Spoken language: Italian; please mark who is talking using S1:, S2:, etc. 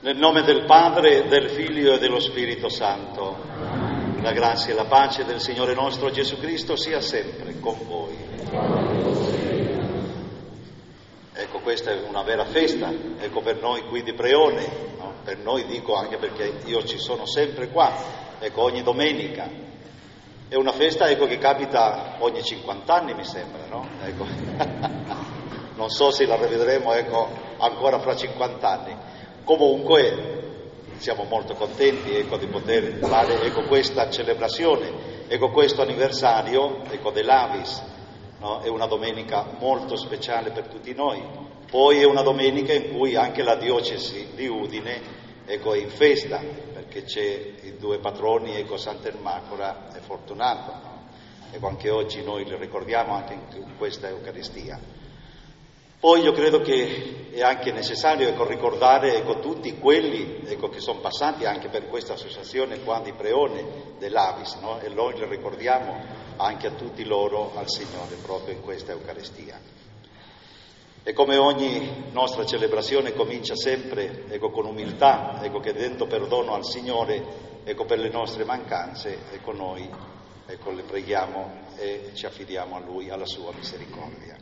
S1: Nel nome del Padre, del Figlio e dello Spirito Santo, la grazia e la pace del Signore nostro Gesù Cristo sia sempre con voi. Ecco, questa è una vera festa, ecco, per noi qui di Preone, no? Per noi dico anche perché io ci sono sempre qua, ecco, ogni domenica. È una festa, ecco, che capita ogni 50 anni, mi sembra, no? Ecco. Non so se la rivedremo, ecco, ancora fra 50 anni. Comunque siamo molto contenti, ecco, di poter fare, ecco, questa celebrazione, ecco, questo anniversario, ecco, dell'Avis, no? È una domenica molto speciale per tutti noi. Poi è una domenica in cui anche la diocesi di Udine, ecco, è in festa, perché c'è i due patroni, ecco, Sant'Ermacora e Fortunato, no? Ecco, anche oggi noi li ricordiamo anche in questa Eucaristia. Poi io credo che è anche necessario, ecco, ricordare, ecco, tutti quelli, ecco, che sono passati anche per questa associazione qua di Preone dell'Avis, no? E noi li ricordiamo anche a tutti loro al Signore proprio in questa Eucaristia. E come ogni nostra celebrazione comincia sempre, ecco, con umiltà, ecco, chiedendo perdono al Signore, ecco, per le nostre mancanze, ecco, noi, ecco, le preghiamo e ci affidiamo a Lui, alla sua misericordia.